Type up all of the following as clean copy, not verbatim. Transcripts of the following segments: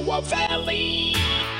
Chippewa Valley.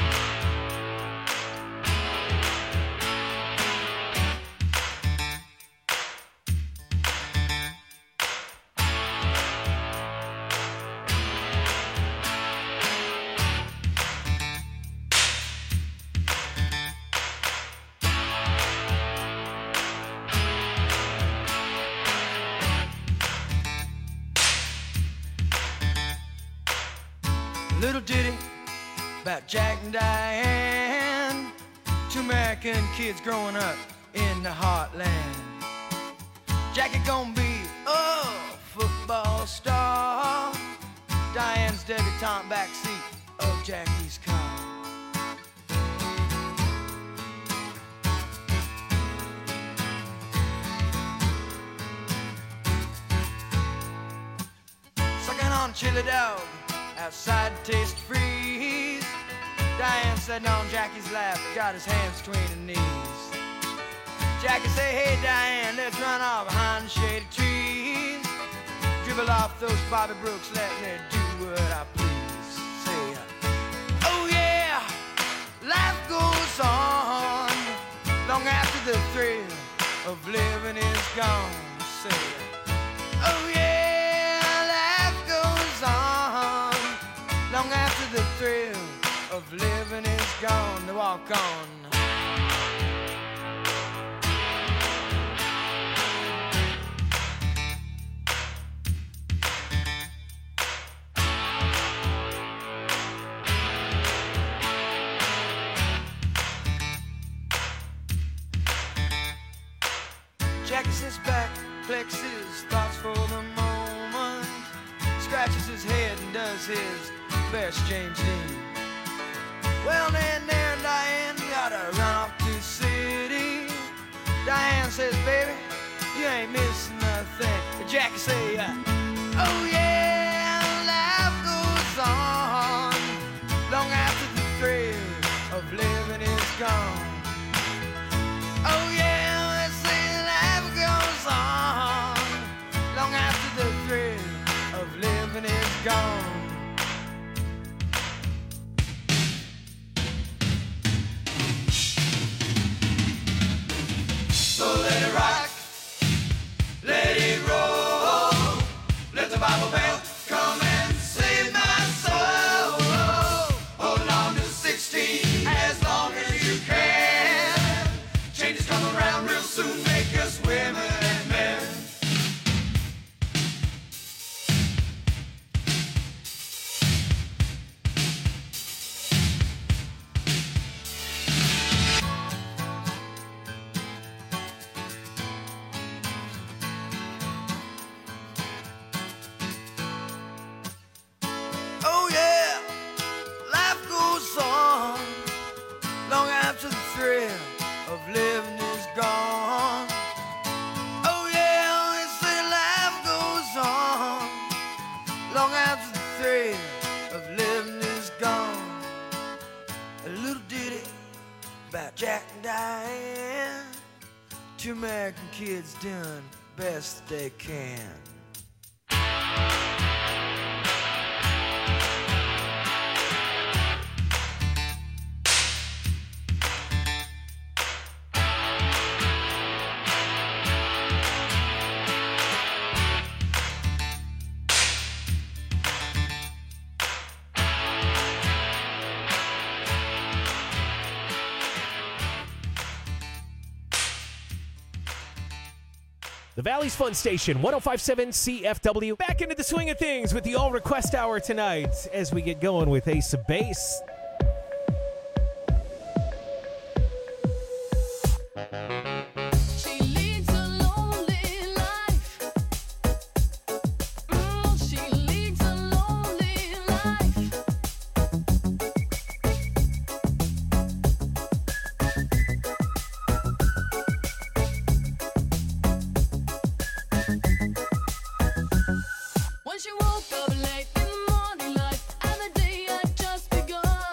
Little ditty about Jack and Diane, two American kids growing up in the heartland. Jackie gonna be a football star, Diane's debutante backseat of Jackie's car. Sucking on a chili dog outside Taste Freeze. Diane sitting on Jackie's lap, got his hands between her knees. Jackie say, hey Diane, let's run off behind the shady trees. Dribble off those Bobby Brooks, let me do what I please. Say, oh yeah, life goes on long after the thrill of living is gone. Say, oh yeah, life goes on long after the thrill of living is gone. To walk on. Jackie sits back, collects his thoughts for the moment, scratches his head and does his best James Dean. Well, then there Diane gotta run off to the city. Diane says, baby, you ain't missing nothing. Jackie say, oh yeah, life goes on long after the thrill of living is gone. Oh yeah, they say life goes on long after the thrill of living is gone. So let it rock, let it roll, let the Bible bell come and save my soul. Hold on to 16 as long as you can. Changes come around real soon, make us women and men. Oh yeah, life goes on long after the thrill of living is gone. Oh yeah, they say life goes on long after the thrill of living is gone. A little ditty about Jack and Diane, two American kids doing best they can. The Valley's Fun Station, 105.7 CFW. Back into the swing of things with the All Request Hour tonight as we get going with Ace of Base. When she woke up late in the morning light, and the day had just begun.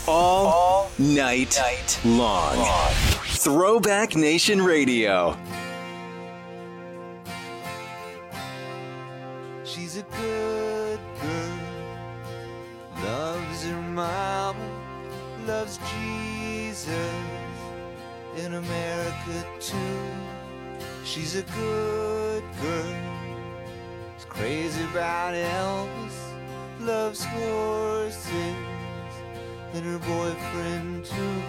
all night long. Throwback Nation Radio. She's a good girl, loves her mama, loves Jesus, in America too. She's a good girl, is crazy about Elvis, loves horses, and her boyfriend too.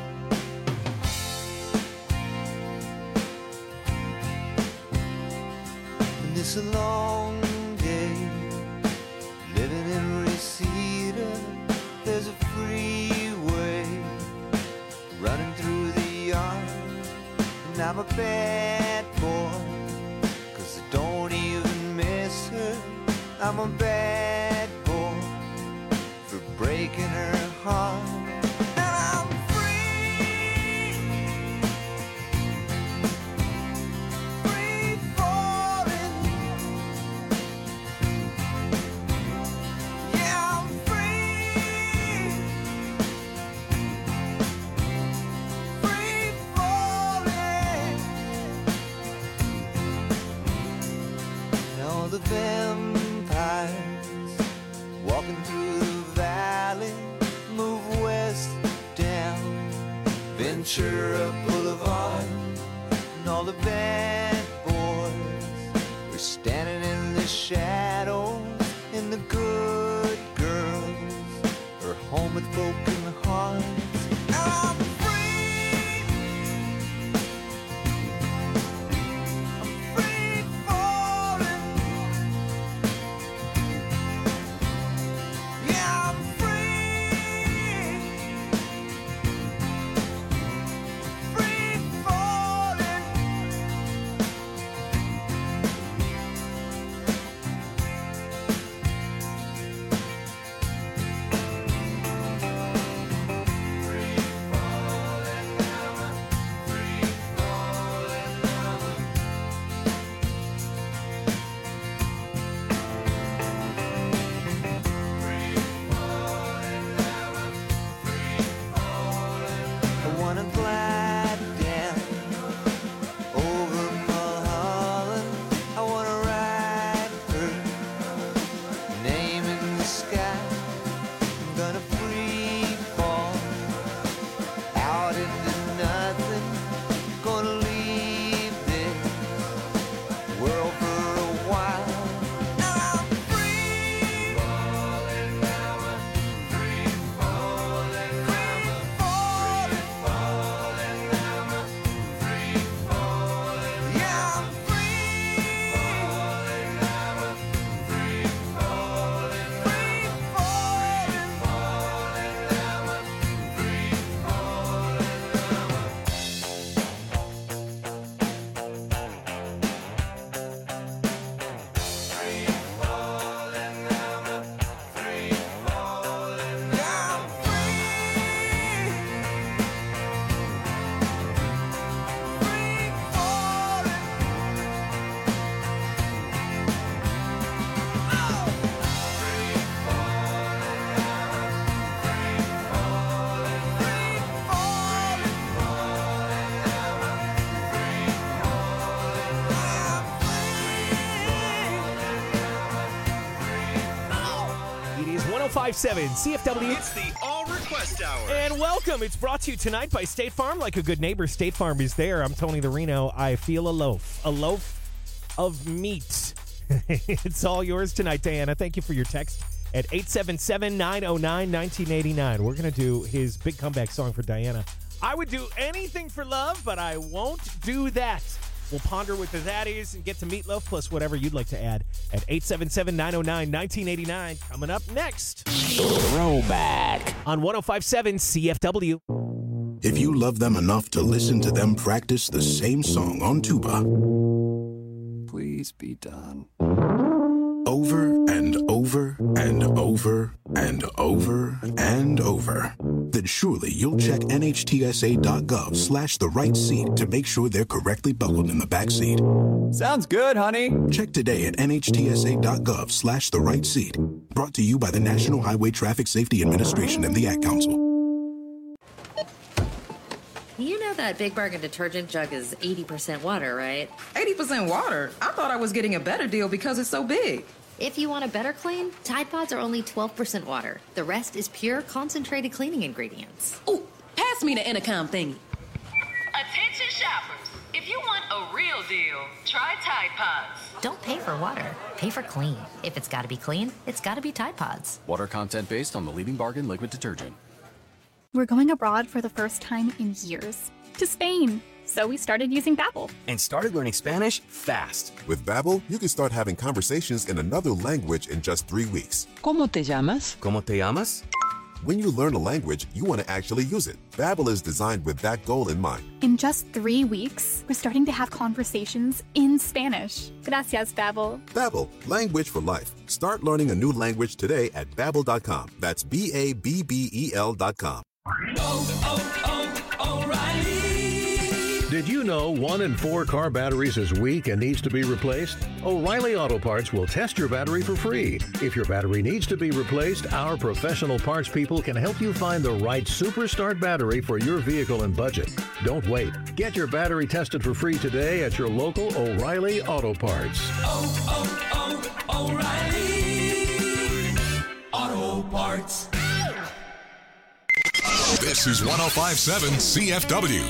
And it's a long day living in Reseda. There's a freeway running through the yard, and I'm a bad boy, 'cause I don't even miss her. I'm a bad boy for breaking her heart. And I'm free, free falling. Yeah, I'm free, free falling. And all the vampires walking through the valley move west down Ventura Boulevard, and all the bad boys are standing in the shadows, and the good girls are home with broken hearts. I'm free, I'm free falling. Yeah, I'm free, free falling. I wanna glide down over Mulholland. I wanna write her name in the sky. I'm gonna free fall out into nothing. Gonna leave this world for a while. And I'm free falling, free falling, free falling, free falling. Yeah, I'm free falling, free falling, free It is 105.7 CFW. It's the All Request Hour. And welcome. It's brought to you tonight by State Farm. Like a good neighbor, State Farm is there. I'm Tony the Reno. I feel a loaf of meat. It's all yours tonight, Diana. Thank you for your text at 877-909-1989. We're going to do his big comeback song for Diana. I would do anything for love, but I won't do that. We'll ponder what that is and get to Meatloaf plus whatever you'd like to add at 877-909-1989. Coming up next. Throwback on 105.7 CFW. If you love them enough to listen to them practice the same song on tuba Please be done. over and over and over and over and over, then surely you'll check NHTSA.gov/the right seat to make sure they're correctly buckled in the back seat. Sounds good, honey. Check today at NHTSA.gov/the right seat. Brought to you by the National Highway Traffic Safety Administration and the Ad Council. You know that Big Bargain detergent jug is 80% water, right? 80% water? I thought I was getting a better deal because it's so big. If you want a better clean, Tide Pods are only 12% water. The rest is pure, concentrated cleaning ingredients. Ooh, pass me the intercom thingy. Attention shoppers. If you want a real deal, try Tide Pods. Don't pay for water. Pay for clean. If it's got to be clean, it's got to be Tide Pods. Water content based on the leading bargain liquid detergent. We're going abroad for the first time in years. To Spain. So we started using Babbel. And started learning Spanish fast. With Babbel, you can start having conversations in another language in just 3 weeks. ¿Cómo te llamas? ¿Cómo te llamas? When you learn a language, you want to actually use it. Babbel is designed with that goal in mind. In just 3 weeks, we're starting to have conversations in Spanish. Gracias, Babbel. Babbel, language for life. Start learning a new language today at Babbel.com. That's BABBEL.com. O'Reilly. Did you know 1 in 4 car batteries is weak and needs to be replaced? O'Reilly Auto Parts will test your battery for free. If your battery needs to be replaced, our professional parts people can help you find the right Superstart battery for your vehicle and budget. Don't wait. Get your battery tested for free today at your local O'Reilly Auto Parts. O'Reilly Auto Parts. This is 105.7 CFW.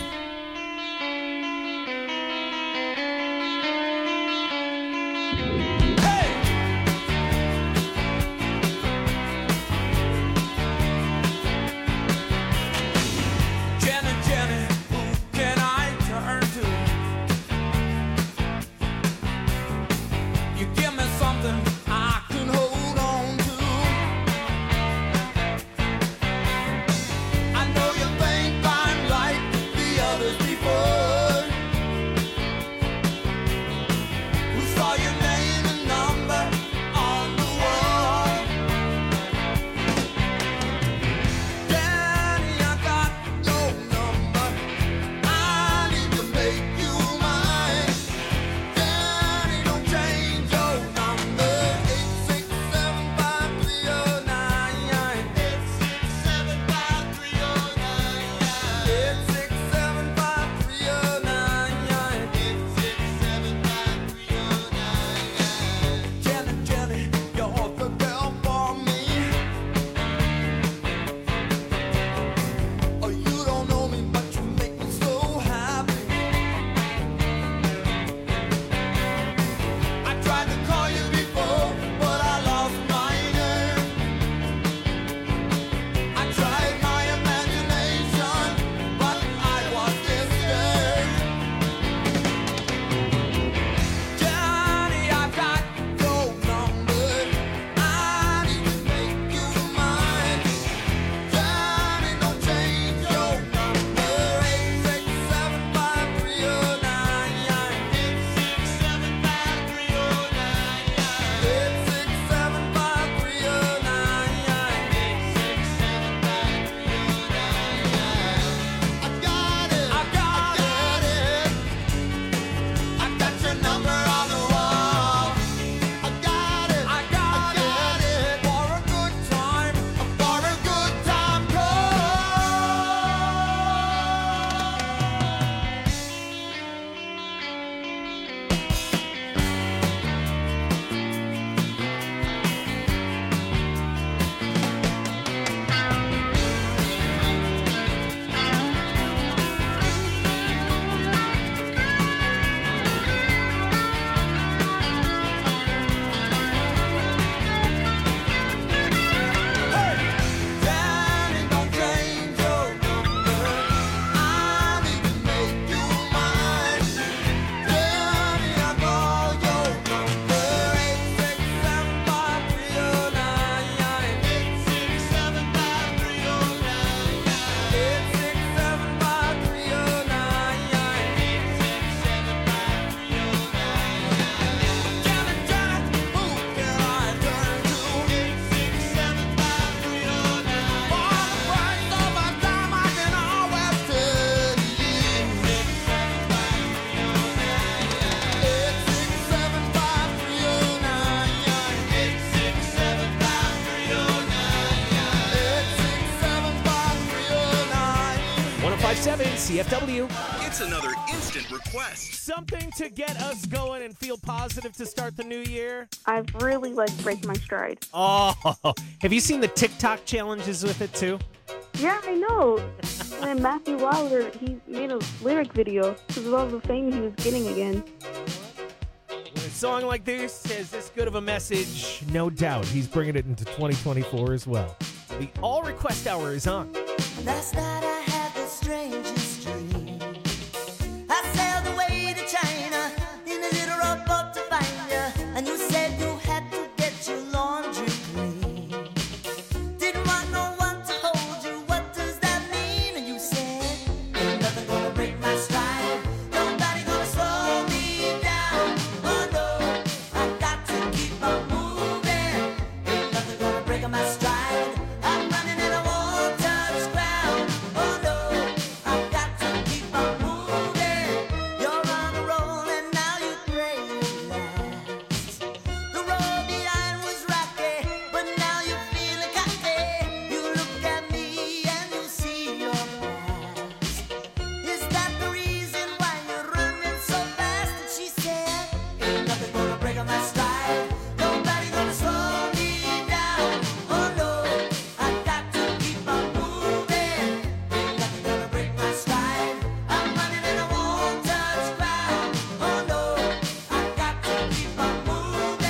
1057 CFW. It's another instant request. Something to get us going and feel positive to start the new year. I really like Break My Stride. Oh, have you seen the TikTok challenges with it too? Yeah, I know. And then Matthew Wilder, he made a lyric video because of all the fame he was getting again. When a song like this has this good of a message, no doubt he's bringing it into 2024 as well. The All Request Hour is on. Last night I had the strangest dream. I sailed away to China in a little rowboat to find you, and you said you had to get your laundry clean. Didn't want no one to hold you. What does that mean? And you said, ain't nothing gonna break my stride. Nobody gonna slow me down. Oh no, I got to keep on moving. Ain't nothing gonna break my stride. I'm running and I won't touch ground. Oh no, I've got to keep on moving. You're on a roll and now you pray you last. The road behind was rocky, but now you're feeling cocky. You look at me and you see your past. Is that the reason why you're running so fast? And she said, ain't nothing gonna break on my stride. Nobody gonna slow me down. Oh no, I got to keep on moving. Ain't nothing gonna break my stride. I'm running and I won't touch ground. Oh no, I got to keep on moving.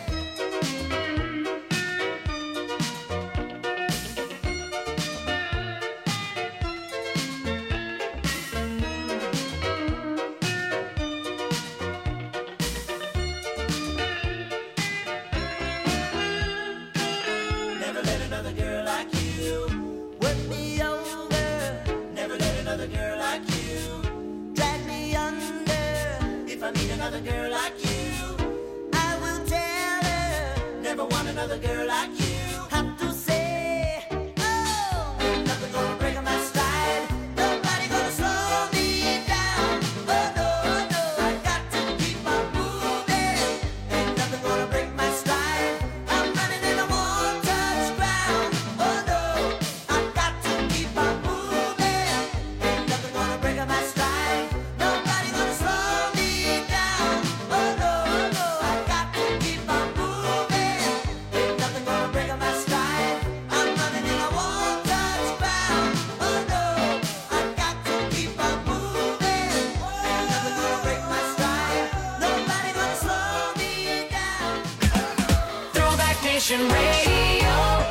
Never let another girl like you work me over. Never let another girl like you drag me under. If I meet another girl like you, I will tell her. Never want another girl like you. Have to say, oh, ain't nothing gonna break my stride. Nobody gonna slow me down. Oh no, no, I got to keep on moving. Ain't nothing gonna break my stride. I'm running and I won't touch ground. Oh no, I've got to keep on moving. Ain't nothing gonna break my stride. Nobody gonna slow me down. Oh no, no, I got to keep on moving. Ain't nothing gonna break my stride. I'm running and I won't touch ground. Oh no, I've got to keep on moving. Ain't nothing gonna break my stride. Nobody gonna slow me down. Throwback Nation Radio.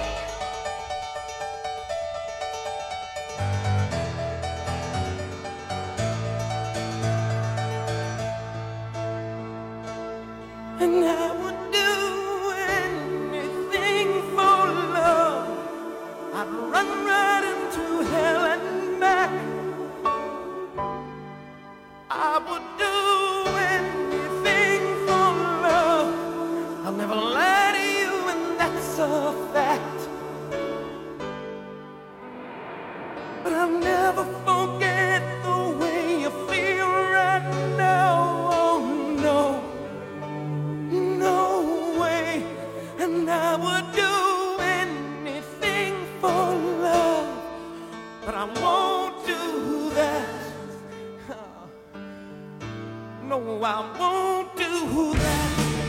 And I would do anything for love. I'd run right into hell and back. I would do anything for love. I'll never lie to you, and that's a fact. But I'll never forget the way you feel right now. Oh no. No way, and I would do anything for love, but I won't do that. No, I won't do that.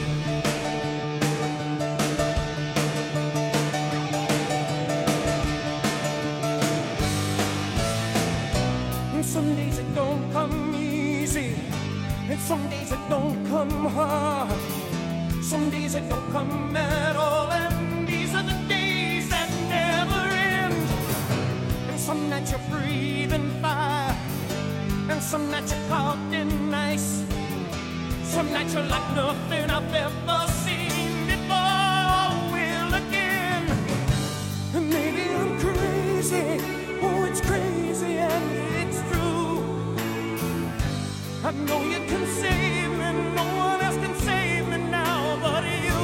And some days it don't come easy, and some days it don't come hard. Some days it don't come at all, and these are the days that never end. And some nights you're breathing fire, and some nights you're caught in ice. Some nights you're like nothing I've ever seen before. Will again, and maybe I'm crazy. Oh, it's crazy and it's true. I know you can save me, no one else can save me now but you.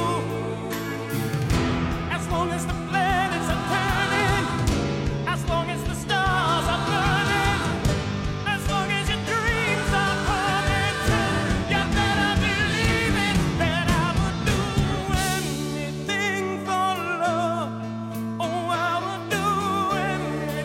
As long as the planets are turning, as long as the stars are burning, as long as your dreams are coming true, you better believe it, that I would do anything for love. Oh, I would do anything.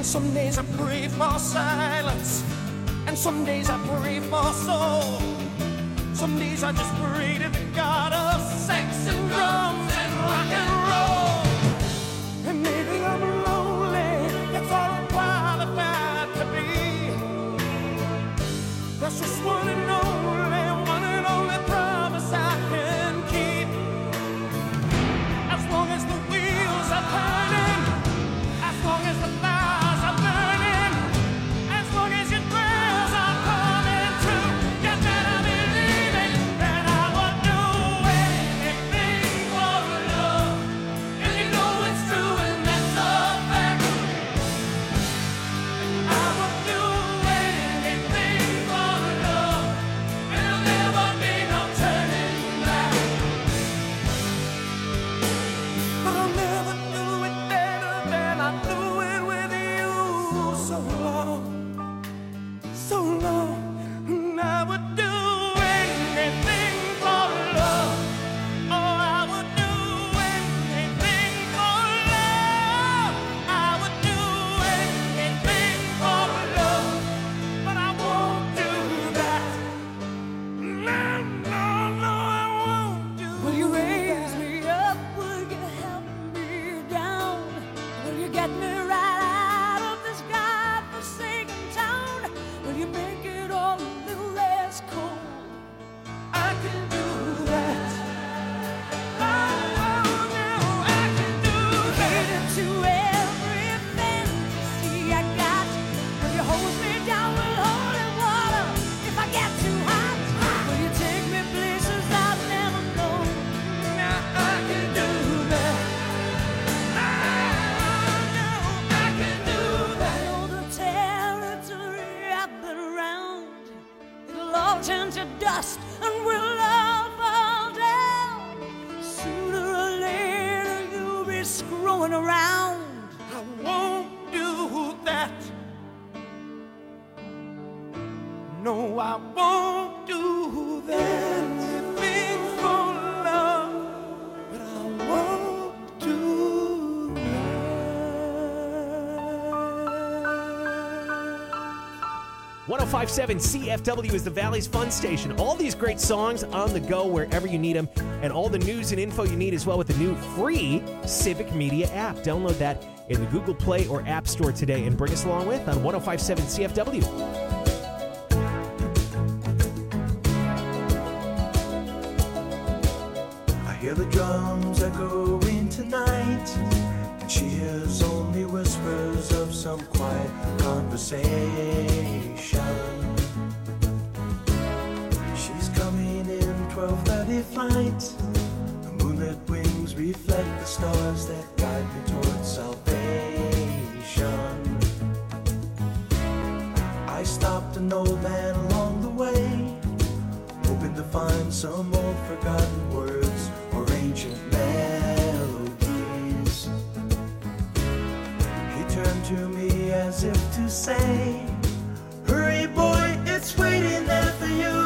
And some days I pray for silence, and some days I pray for soul. Some days I just pray to the God of sex and drums and rock and roll. And maybe I'm lonely, that's all I'm qualified to be. That's just one and only promise I can keep. As long as the wheels are turning, as long as the fires are burning, as long as your prayers are coming true, you better believe it, that I would do anything for love. And you know it's true, and that's a fact. I would do anything for love, and there'll never be no turning back. But I'll never do it better than I do it with you. So long, and I would do anything for love. Oh, I would do anything for love. I would do anything for love, but I won't do that. No, I won't do that. Will you raise me up? Will you help me down? Will you get me right out of this godforsaken town? Will you make it all a little less cold? I can do that. Oh, no, I can do that. To every fantasy I got. Will you hold me down with holy water if I get too hot? Will you take me places I've never known? Now I can do that. No, I can do that. I know the territory I've been around. It'll all turn to dust and we'll all fall down. Sooner or later you'll be screwing around. I won't do that. No, I won't do that. Anything for love, but I won't do that. 105.7 CFW is the Valley's Fun Station. All these great songs on the go wherever you need them, and all the news and info you need as well with the new free Civic Media app. Download that in the Google Play or App Store today and bring us along with on 105.7 CFW. I hear the drums echoing tonight, and she hears only whispers of some quiet conversation. She's coming in 12:30 flight. The moonlit wings reflect the stars that guide me towards salvation. I stopped an old man along the way, hoping to find some old forgotten words or ancient melodies. He turned to me as if to say, hurry boy, it's waiting there for you.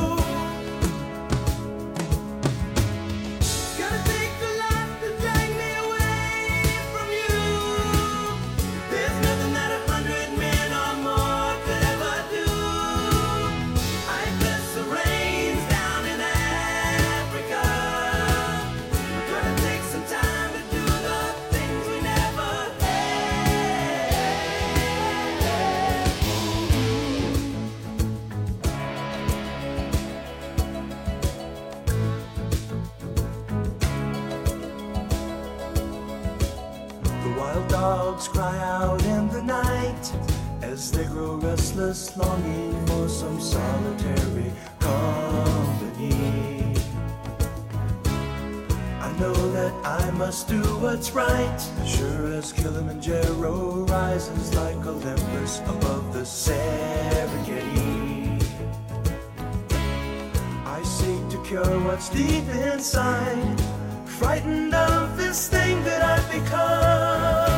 Gonna take a lot to drag me away from you. There's nothing that 100 men or more could ever do. I bless the rains down in Africa. We're gonna take some time to do the things we never The wild dogs cry out in the night as they grow restless, longing for some solitary company. I know that I must do what's right, sure as Kilimanjaro rises like Olympus above the Serengeti. I seek to cure what's deep inside, frightened of this thing that I've become.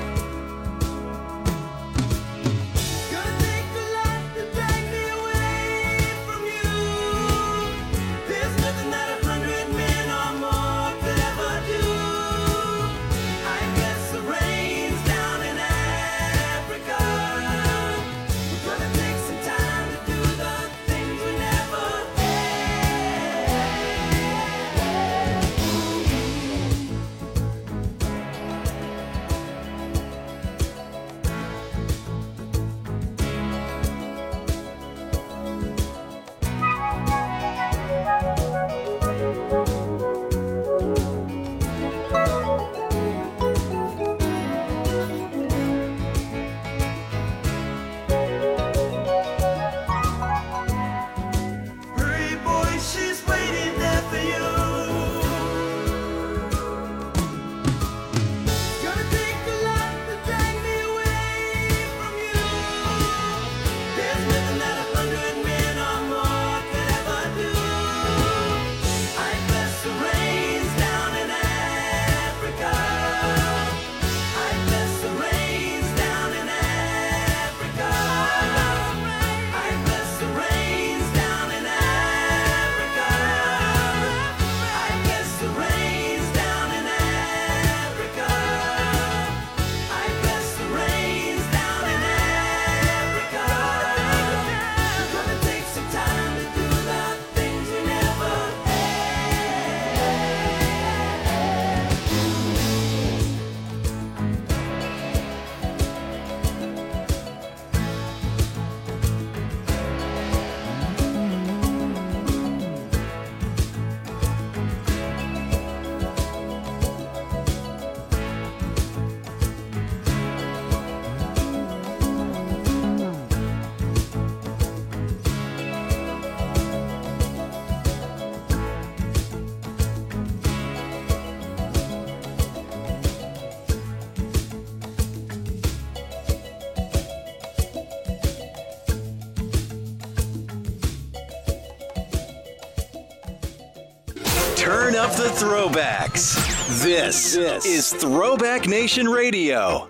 Gonna take a lot to drag me away from you. There's nothing that 100 men or more could ever do. I guess the rains down in Africa. Turn up the throwbacks. This is Throwback Nation Radio.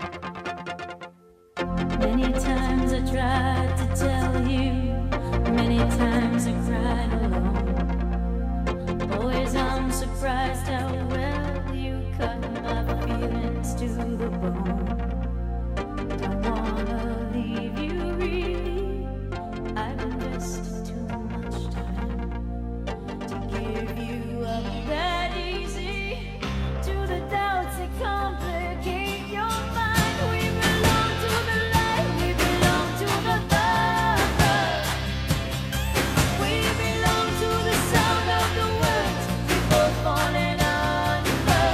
Many times I tried to tell you, many times I cried alone. Always I'm surprised how well you cut my feelings to the bone. Don't wanna leave you really, I've invested too much time to give you up that easy to the doubts that complicate your mind. We belong to the light, we belong to the thunder. We belong to the sound of the words we both falling under.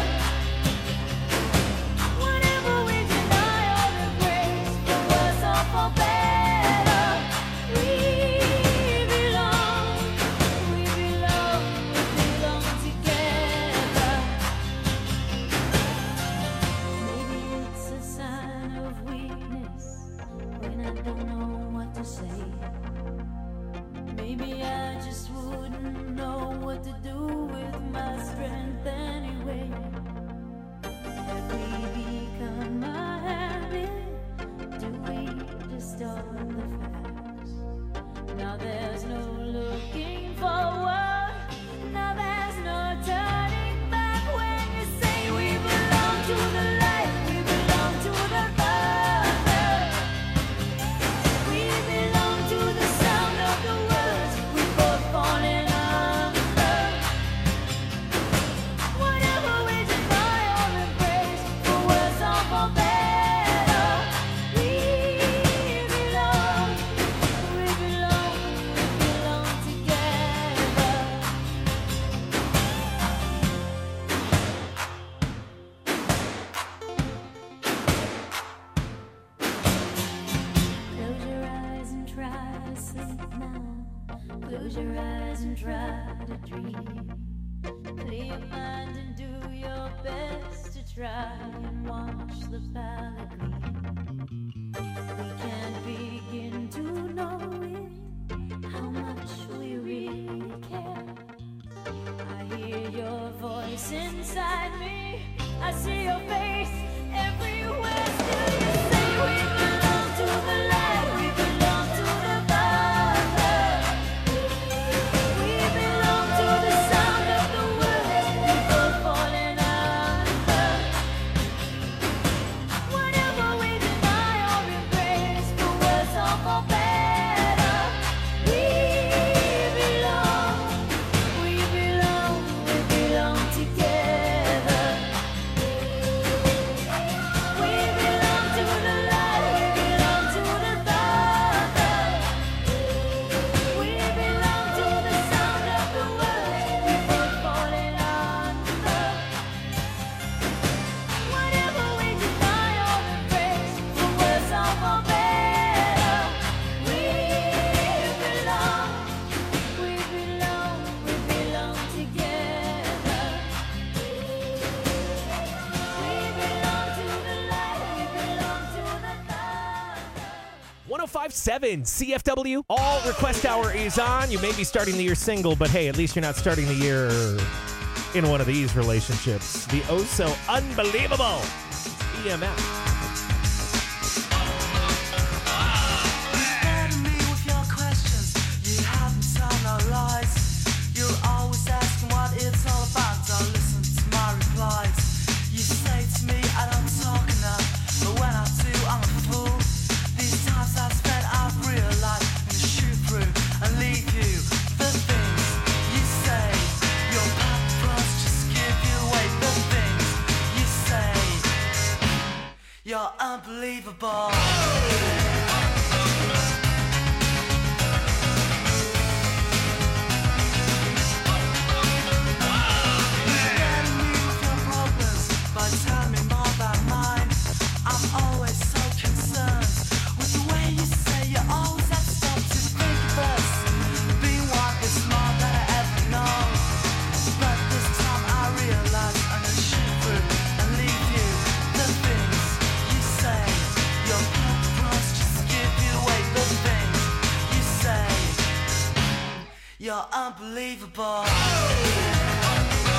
Whenever we deny all the grace, for worse or for better, we belong together. Maybe it's a sign of weakness when I don't know what to say. Maybe I just wouldn't know what to do with my strength anyway. Have we become a habit? Do we distort the facts? Now there's no looking forward. Now there's no turning back when you say we belong to the light, we belong to the thunder. We belong to the sound of the words we both falling under. Whatever we deny or embrace, for worse or for better, we belong together. Close your eyes and try to sleep now. Close your eyes and try to dream. Clear your mind and do your best to try and watch the palette gleam. We can't begin to know it, how much we really care. I hear your voice inside me, I see your face everywhere. Still you say we belong to the light, we belong to the thunder. We belong to the sound of the words we both falling under. Whatever we deny or embrace, for worse or for better, we belong together. We belong to the light, we belong to the thunder. We belong to the sound of the words we both falling under. Whatever we deny or embrace, for worse or for better, we belong together. We belong to the light, we belong to the thunder. 105.7 CFW. All request hour is on. You may be starting the year single, but hey, at least you're not starting the year in one of these relationships. The oh so unbelievable EMF. Burden me with your questions. You haven't told no lies. You're always asking what it's all about. Don't listen to my replies. You say to me I don't talk enough, but when I do, I'm a fool. These times I've spent, I've realized I'm gonna shoot through and leave you. The things you say, your paparazzi just give you away. The things you say, you're unbelievable. You're unbelievable.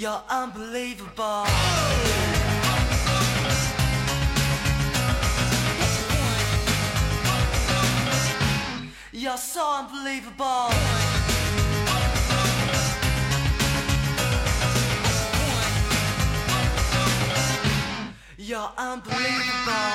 You're unbelievable. You're so unbelievable. You're unbelievable.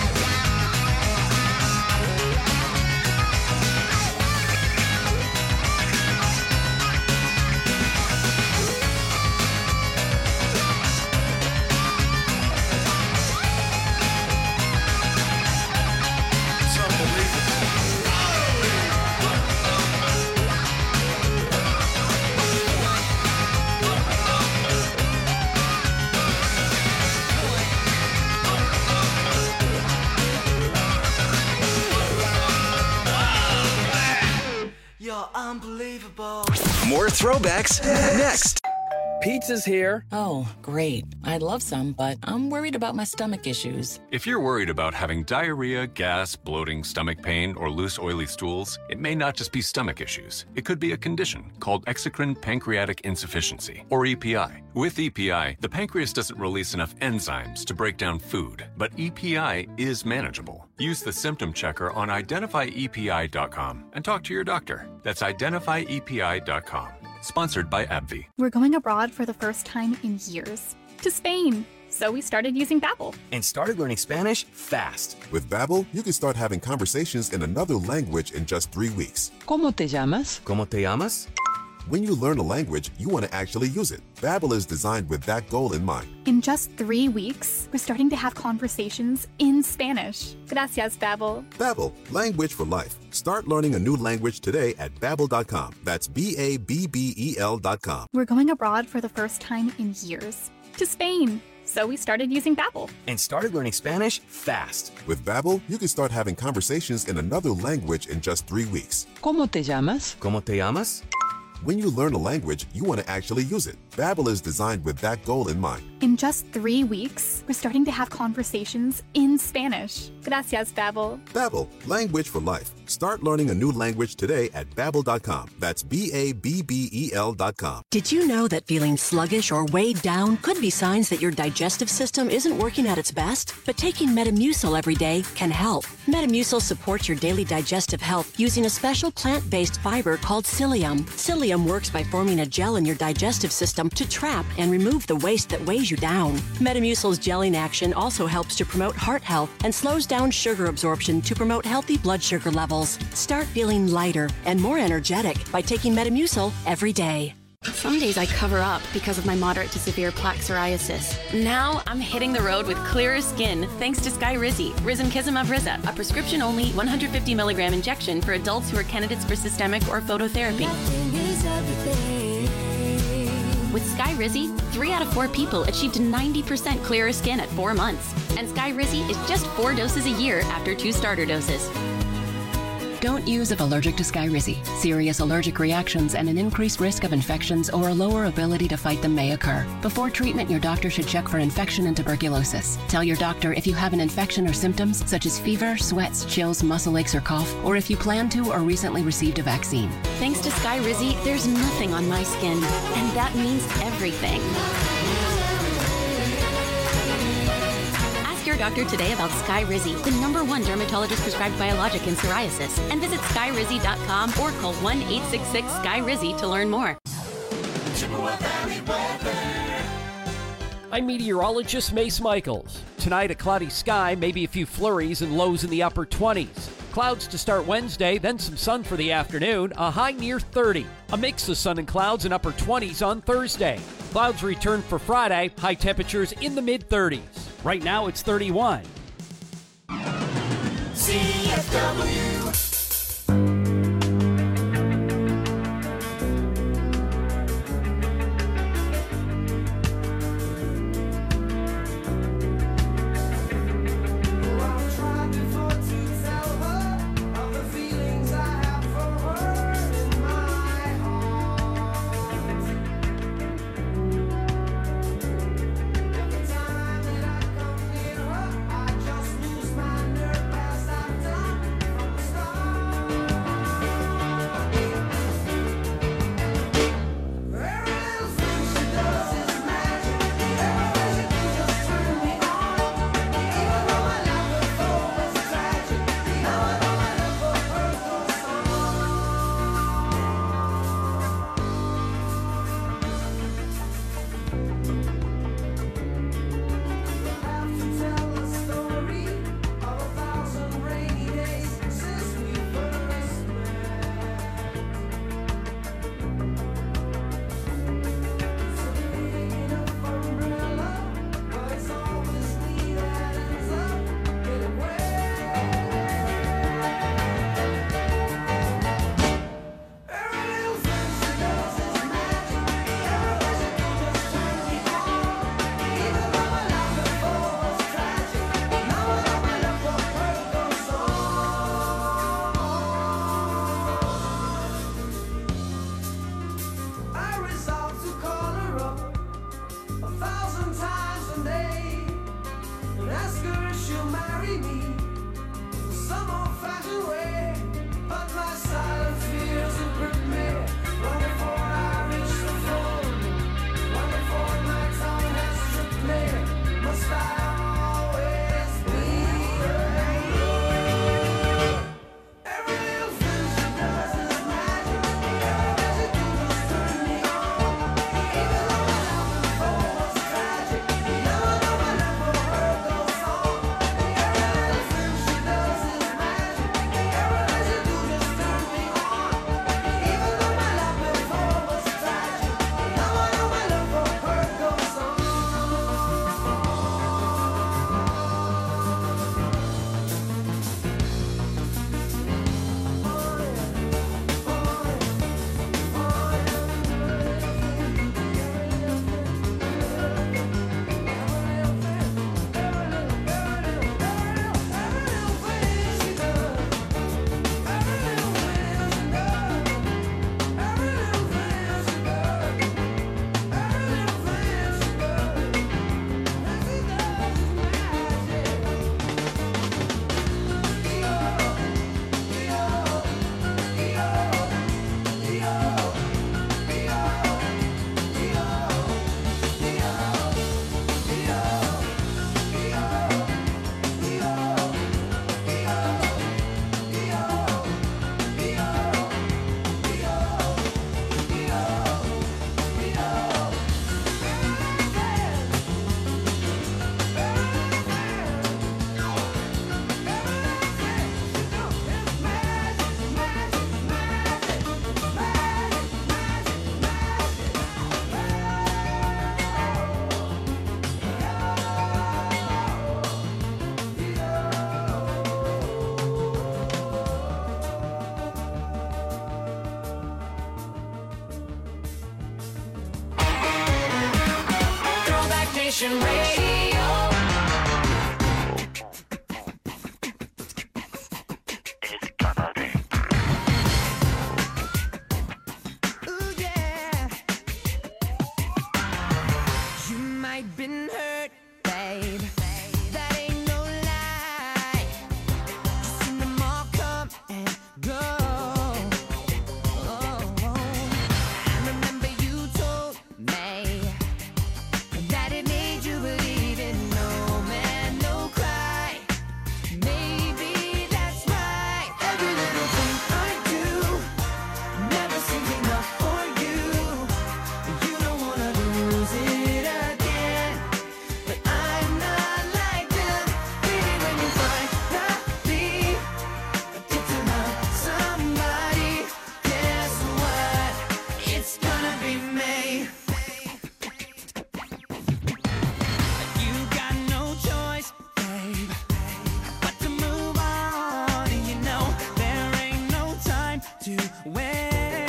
You're unbelievable. More throwbacks next. Pizza's here. Oh, great. I'd love some, but I'm worried about my stomach issues. If you're worried about having diarrhea, gas, bloating, stomach pain, or loose, oily stools, it may not just be stomach issues. It could be a condition called exocrine pancreatic insufficiency, or EPI. With EPI, the pancreas doesn't release enough enzymes to break down food, but EPI is manageable. Use the symptom checker on identifyepi.com and talk to your doctor. That's identifyepi.com. Sponsored by AbbVie. We're going abroad for the first time in years. To Spain. So we started using Babbel. And started learning Spanish fast. With Babbel, you can start having conversations in another language in just 3 weeks. ¿Cómo te llamas? ¿Cómo te llamas? When you learn a language, you want to actually use it. Babbel is designed with that goal in mind. In just 3 weeks, we're starting to have conversations in Spanish. Gracias, Babbel. Babbel, language for life. Start learning a new language today at Babbel.com. That's BABBEL.com. We're going abroad for the first time in years. To Spain. So we started using Babbel. And started learning Spanish fast. With Babbel, you can start having conversations in another language in just 3 weeks. ¿Cómo te llamas? ¿Cómo te llamas? When you learn a language, you want to actually use it. Babbel is designed with that goal in mind. In just 3 weeks, we're starting to have conversations in Spanish. Gracias, Babbel. Babbel, language for life. Start learning a new language today at Babbel.com. That's BABBEL.com. Did you know that feeling sluggish or weighed down could be signs that your digestive system isn't working at its best? But taking Metamucil every day can help. Metamucil supports your daily digestive health using a special plant-based fiber called psyllium. Psyllium works by forming a gel in your digestive system to trap and remove the waste that weighs you down. Metamucil's gelling action also helps to promote heart health and slows down sugar absorption to promote healthy blood sugar levels. Start feeling lighter and more energetic by taking Metamucil every day. Some days I cover up because of my moderate to severe plaque psoriasis. Now I'm hitting the road with clearer skin thanks to Skyrizi, Risankizumab Riza, a prescription-only 150 milligram injection for adults who are candidates for systemic or phototherapy. With Skyrizi, 3 out of 4 people achieved 90% clearer skin at 4 months. And Skyrizi is just 4 doses a year after 2 starter doses. Don't use if allergic to Skyrizi. Serious allergic reactions and an increased risk of infections or a lower ability to fight them may occur. Before treatment, your doctor should check for infection and tuberculosis. Tell your doctor if you have an infection or symptoms such as fever, sweats, chills, muscle aches, or cough, or if you plan to or recently received a vaccine. Thanks to Skyrizi, there's nothing on my skin, and that means everything. Your doctor today about Skyrizi, the #1 dermatologist prescribed biologic in psoriasis, and visit skyrizi.com or call 1-866-SKY-RIZZI to learn more. I'm meteorologist Mace Michaels. Tonight, a cloudy sky, maybe a few flurries and lows in the upper 20s. Clouds to start Wednesday, then some sun for the afternoon, a high near 30. A mix of sun and clouds in upper 20s on Thursday. Clouds return for Friday, high temperatures in the mid-30s. Right now, it's 31. CFW. Nation Radio. Ooh, yeah. You might been hurt, babe. That ain't no lie. You've seen them all come and go. I remember you told me that it made you believe in no man, no cry. Maybe that's right. Every little thing I do never seems enough for you. You don't wanna lose it again, but I'm not like them. Baby, when you finally get to love somebody, guess what? It's gonna be me. You got no choice, babe, but to move on. And you know there ain't no time to waste.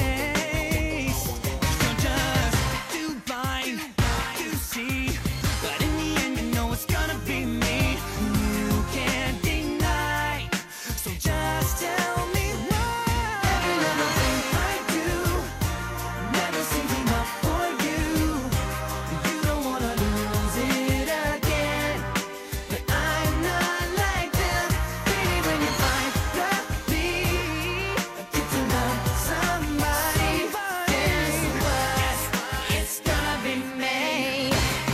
You're just too blind to see, but in the end you know it's gonna be me. You can't deny, so just tell me why. Every little thing I do never seems enough for you. You don't wanna lose it again, but I'm not like them. Baby, when you finally get to love somebody, guess what? It's gonna be me.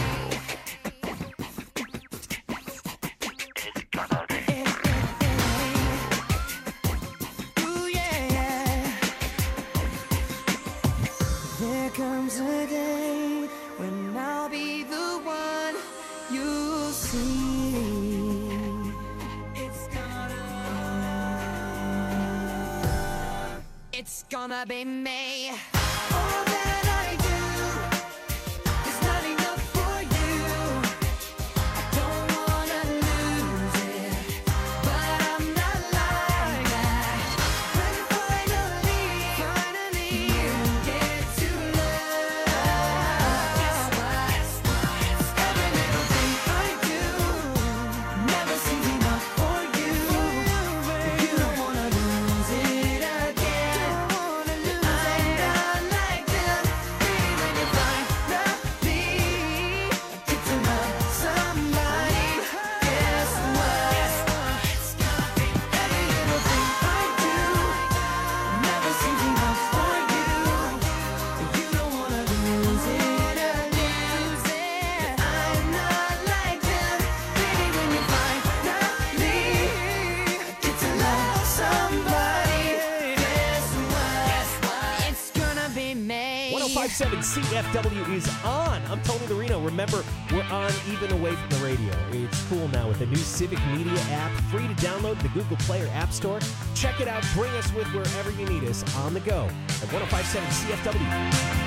Ooh, yeah. There comes a day when I'll be the one you see. It's gonna be me. All that I do is not enough for you. I don't wanna lose it, but I'm not like that. When finally you get to love, guess what? Every little thing I do never seems enough for you. You don't wanna lose it again. I'm not like them. Baby, when you finally get to love somebody, guess what? It's gonna be every little thing I do never seems enough for you. You don't wanna lose it again. I'm not like them. Baby, when you finally get to love somebody, guess what? It's gonna be me. 1057 CFW is on. I'm Tony the Reno. Remember, we're on even away from the radio. It's cool now with the new Civic Media app, free to download in the Google Play or App Store. Check it out. Bring us with wherever you need us on the go at 1057 CFW.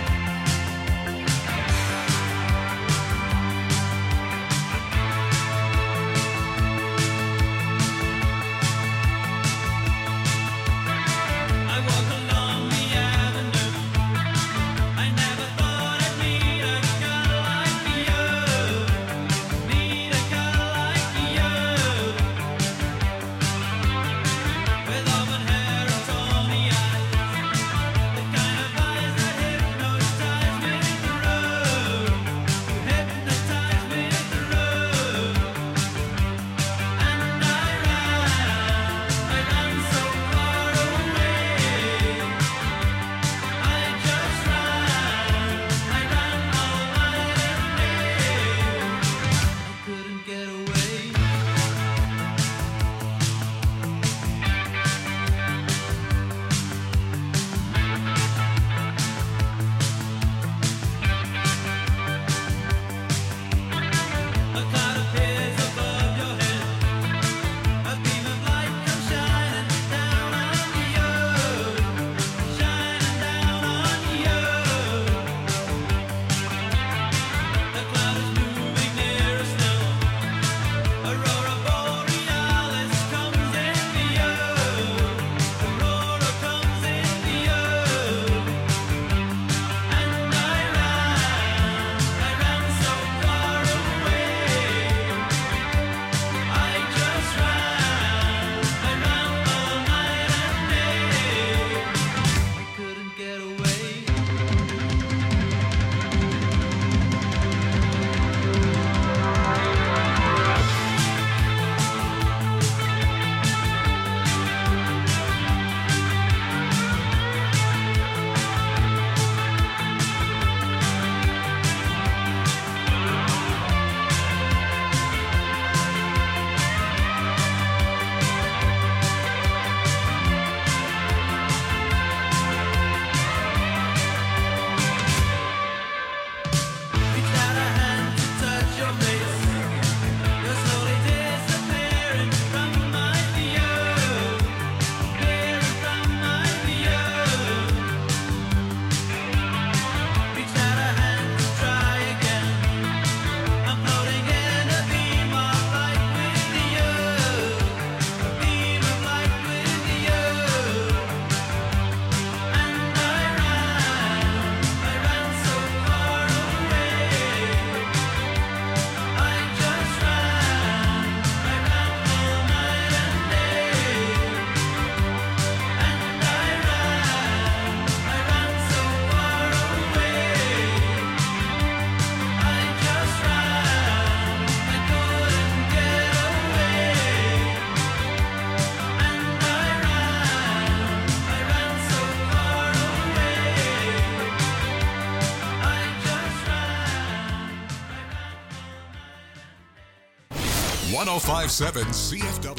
I walk along the avenue. I never thought I'd meet a girl like you. Meet a girl like you. With auburn hair and tawny eyes. The kind of eyes that hypnotize. 1057 CFW.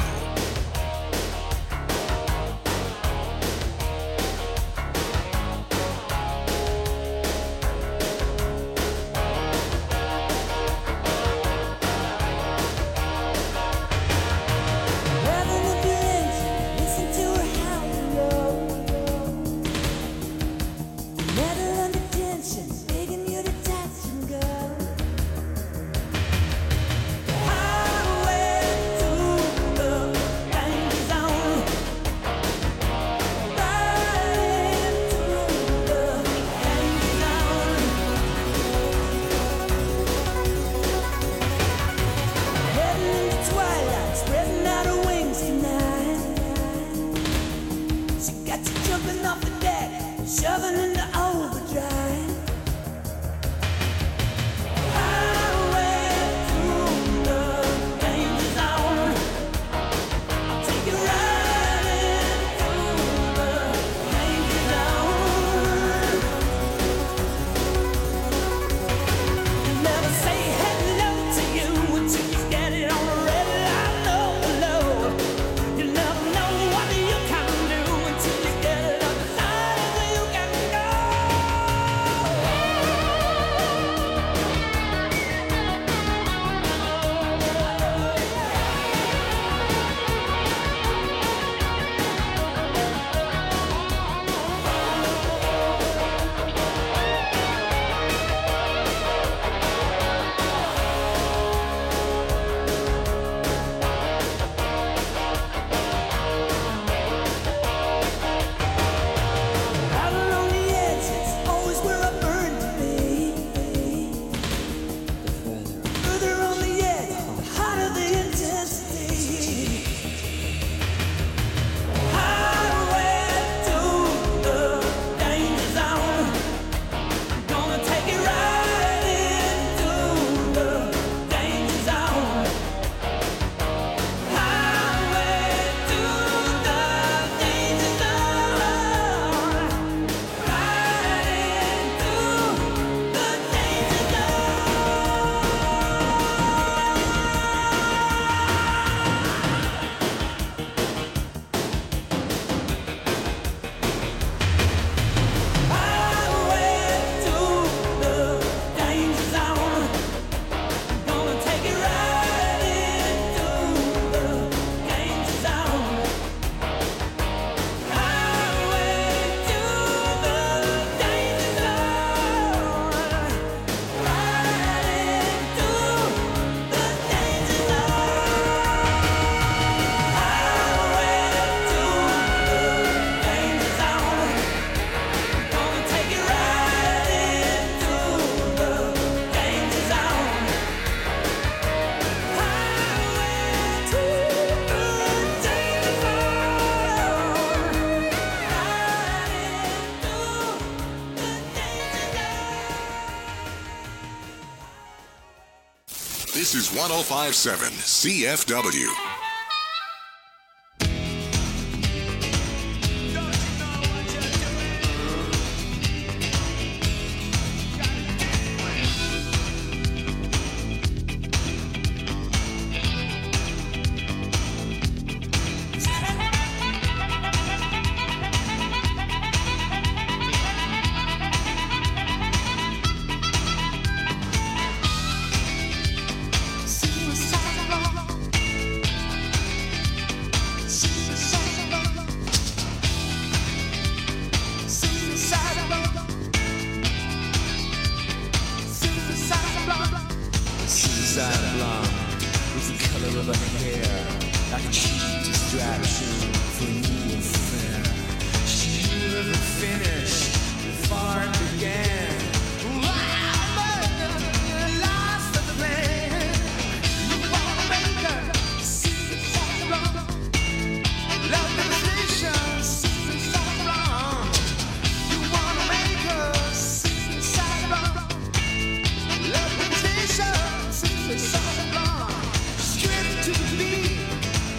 This is 1057 CFW.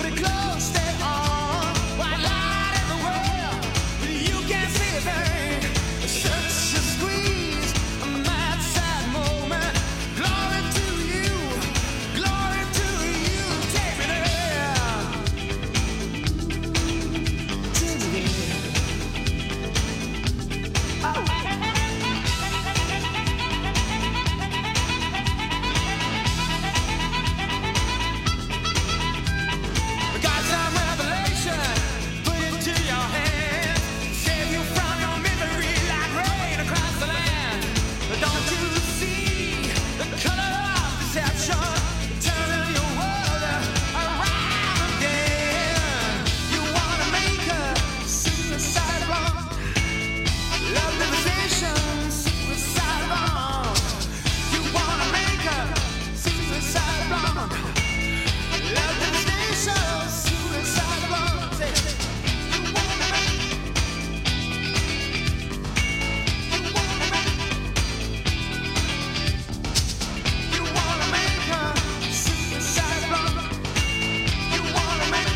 Close, stay on. Why lie in the world when you can't see a thing? Got some revelation, put it to your hand. Save you from your misery like rain across the land. Don't you see the color of deception? Turning your world around again. You wanna make a suicide bomb. Love devastation, suicide bomb. You wanna make a suicide bomb. Love devastation, suicide bomb. Say, you wanna make, you wanna make a suicide bomb. You wanna make.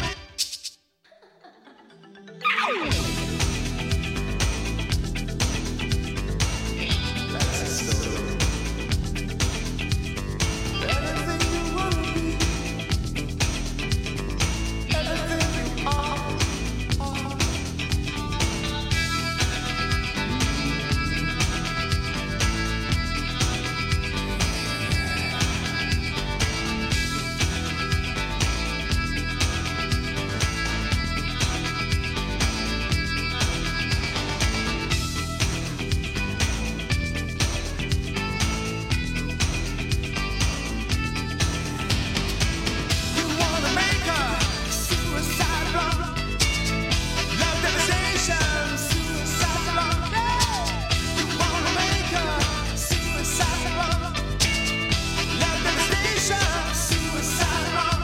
You wanna make a suicide bomb. Love devastation, suicide bomb. You wanna make a suicide bomb. Love devastation, suicide bomb.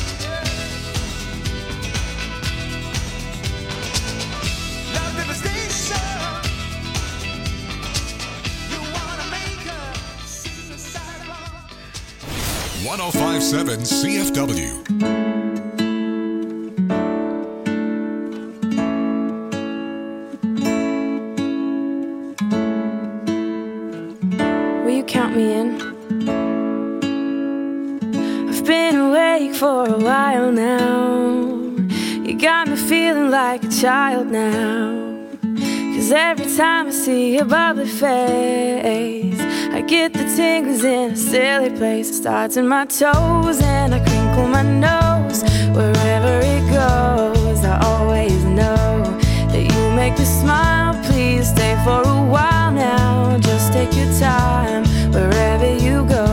Love devastation. You wanna make a suicide bomb. 1057 CFW. Will you count me in? I've been awake for a while now. You got me feeling like a child now. 'Cause every time I see your bubbly face, I get the tingles in a silly place. It starts in my toes and I crinkle my nose. Wherever it goes, I always know that you make me smile. Please stay for a while now. Just take your time wherever you go.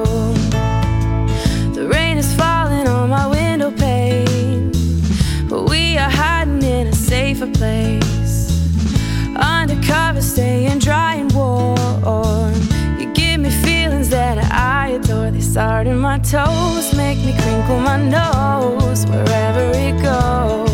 The rain is falling on my window pane, but we are hiding in a safer place. Undercover, staying dry and warm. You give me feelings that I adore. They start in my toes, make me crinkle my nose. Wherever it goes,